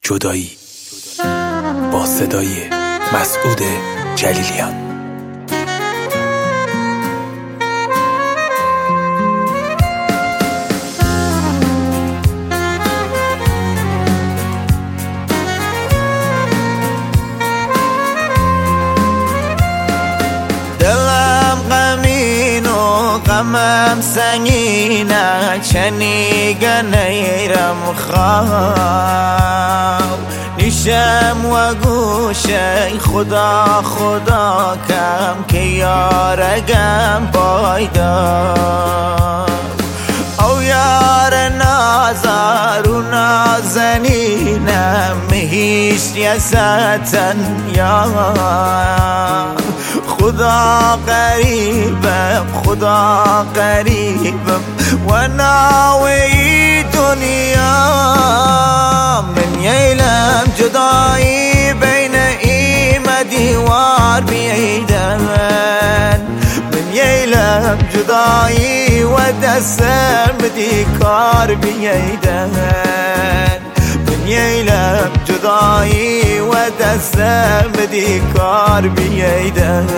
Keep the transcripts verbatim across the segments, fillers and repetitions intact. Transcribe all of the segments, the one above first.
جدایی با صدای مسعود جلیلیان. دلم غمین و غمم سنگینه، چنیگه نیرم خواب نیشم و گوشه خدا خدا کم که یارگم پایدار. او یار نازار و نازنینم هیچ یستن یار. خدا قریبم خدا قریبم و ناوی دنیا. من ییلم جدایی بین ایم دیوار بیدن. من ییلم جدایی و دستم دی کار بیدن. من ییلم جدایی و دستم دی کار بیدن.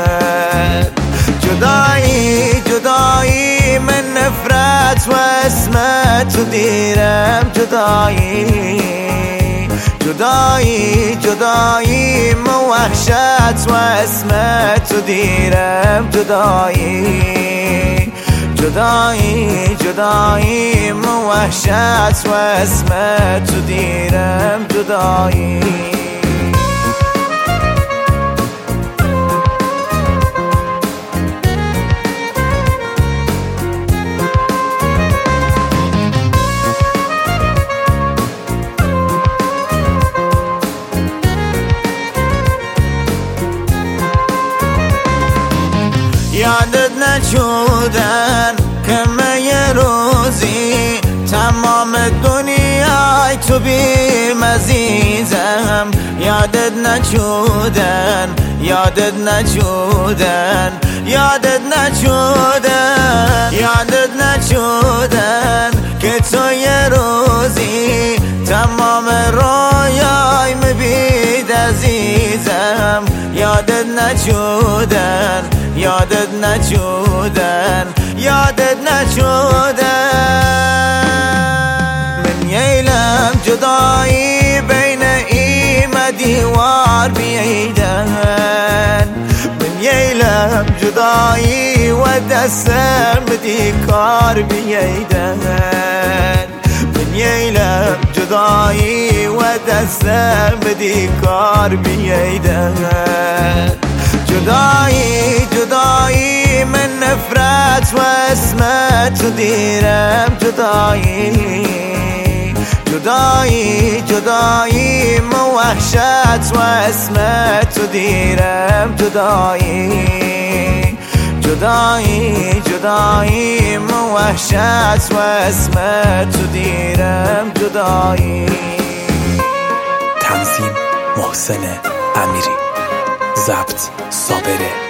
جدایی جدایی من نفرت و اسمت دیرم. جدایی جدایی جدایی من وحشت و اسمت دیرم. جدایی جدایی جدایی من وحشت و اسمت دیرم. جدایی یادت نشودن که من یه روزی تمام دنیای تو بیم عزیزم. یادت نشودن یادت نشودن یادت نشودن یادت نشودن که تو یه روزی تمام رویای مبید عزیزم. یادت نشودن یادت نشودن یادت نشودن. من ییلم جدایی بین ایم دیوار بیدن. من ییلم جدایی و دستم دی کار بیدن. من ییلم جدایی و دستم دی کار بیدن. جدایی جدایی من نفرت و اسمت دیرم. جدایی جدایی جدایی من وحشت و اسمت دیرم. جدایی جدایی جدایی من وحشت و اسمت دیرم. جدایی. تنظیم محسن امیری، ضبط صابر